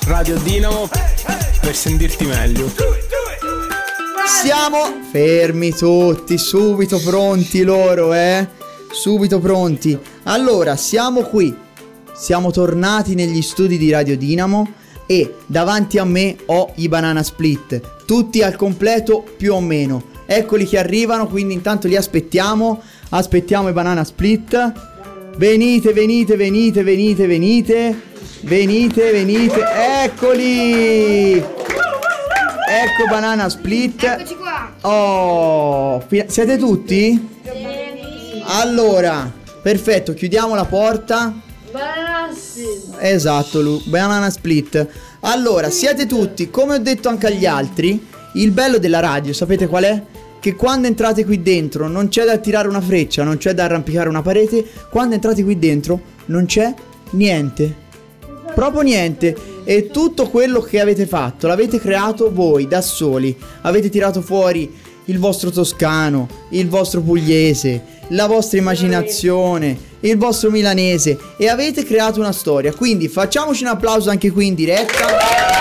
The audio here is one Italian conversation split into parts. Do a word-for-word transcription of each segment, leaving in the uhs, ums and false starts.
Radio Dinamo per sentirti meglio. Siamo fermi tutti, subito pronti loro, eh? Subito pronti. Allora, siamo qui. Siamo tornati negli studi di Radio Dinamo e davanti a me ho i Banana Split, tutti al completo più o meno. Eccoli che arrivano, quindi intanto li aspettiamo. Aspettiamo i Banana Split. Venite, venite, venite, venite, venite. Venite, venite. Eccoli. Ecco Banana Split. Eccoci qua. Oh, siete tutti? Sì. Allora, perfetto, chiudiamo la porta. Banana Split. Esatto, Lu, Banana Split. Allora, siete tutti, come ho detto anche agli altri, il bello della radio, sapete qual è? Che quando entrate qui dentro non c'è da tirare una freccia, non c'è da arrampicare una parete. Quando entrate qui dentro non c'è niente, proprio niente. E tutto quello che avete fatto l'avete creato voi da soli. Avete tirato fuori il vostro toscano, il vostro pugliese, la vostra immaginazione, il vostro milanese, e avete creato una storia. Quindi facciamoci un applauso anche qui in diretta.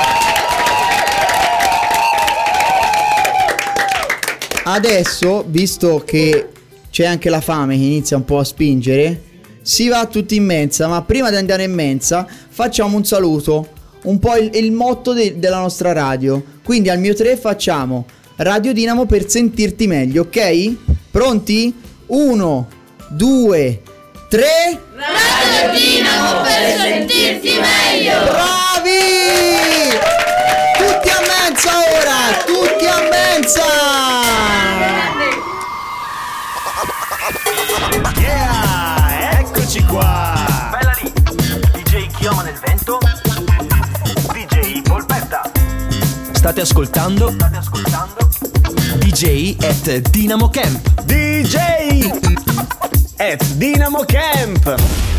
Adesso, visto che c'è anche la fame che inizia un po' a spingere, si va tutti in mensa. Ma prima di andare in mensa facciamo un saluto, un po' il, il motto de, della nostra radio. Quindi al mio tre facciamo Radio Dinamo per sentirti meglio, ok? Pronti? Uno, due, tre. Radio Dinamo per sentirti meglio. Bravi! Tutti a mensa ora, tutti a mensa! Yeah, eccoci qua. Bella lì, D J Chioma nel vento, D J Polpetta. State ascoltando? State ascoltando? D J at Dinamo Camp. D J at Dinamo Camp.